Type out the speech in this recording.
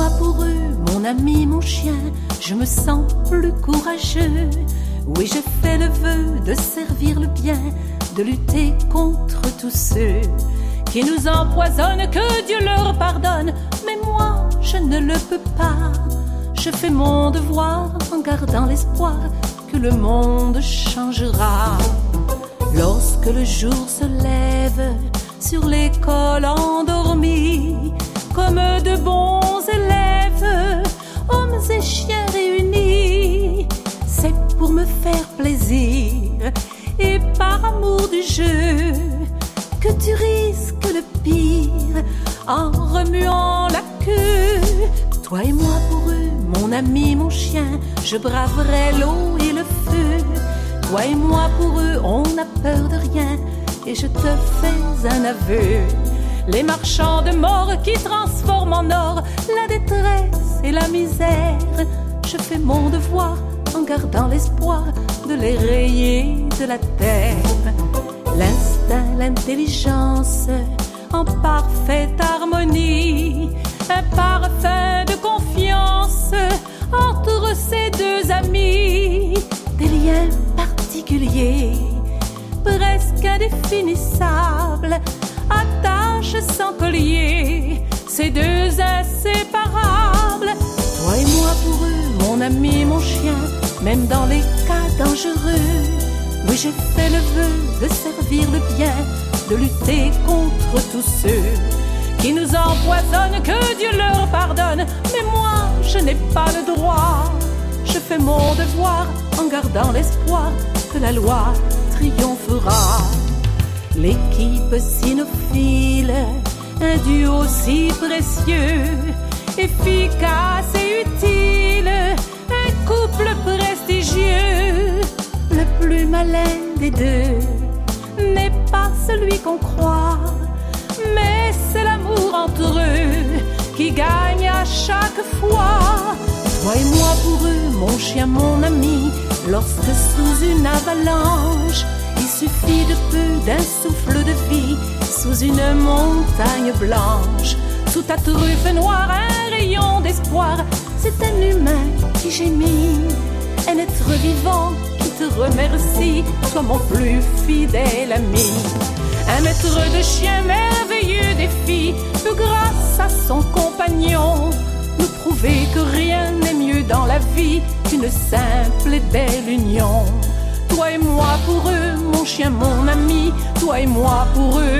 moi pour eux, mon ami, mon chien, je me sens plus courageux. Oui, j'ai fait le vœu de servir le bien, de lutter contre tous ceux qui nous empoisonnent, que Dieu leur pardonne. Mais moi, je ne le peux pas. Je fais mon devoir en gardant l'espoir que le monde changera. Lorsque le jour se lève sur l'école endormie, comme de bons élèves, hommes et chiens réunis, c'est pour me faire plaisir et par amour du jeu que tu risques le pire en remuant la queue. Toi et moi pour eux, mon ami, mon chien, je braverai l'eau et le feu. Toi et moi pour eux, on n'a peur de rien et je te fais un aveu. Les marchands de mort qui transforment en or la détresse et la misère, je fais mon devoir en gardant l'espoir de les rayer de la terre. L'instinct, l'intelligence en parfaite harmonie, un parfum de confiance entre ces deux amis, des liens particuliers, presque indéfinissables, attaches sans collier, ces deux inséparables. Toi et moi pour eux, mon ami, mon chien, même dans les cas dangereux. Oui, j'ai fait le vœu de servir le bien, de lutter contre tous ceux qui nous empoisonnent, que Dieu leur pardonne. Mais moi, je n'ai pas le droit. Je fais mon devoir en gardant l'espoir que la loi triomphera. L'équipe cynophile, un duo si précieux, efficace et utile, un couple prestigieux. Le plus malin des deux n'est pas celui qu'on croit, mais c'est l'amour entre eux qui gagne à chaque fois. Toi et moi pour eux, mon chien, mon ami, lorsque sous une avalanche, il suffit de peu d'un souffle de vie, sous une montagne blanche, sous ta truffe noire, un rayon d'espoir, c'est un humain qui gémit, un être vivant qui te remercie, toi mon plus fidèle ami. Un maître de chien merveilleux défi peut, grâce à son compagnon, nous prouver que rien n'est mieux dans la vie qu'une simple et belle union. Toi et moi pour eux, mon chien, mon ami, toi et moi pour eux,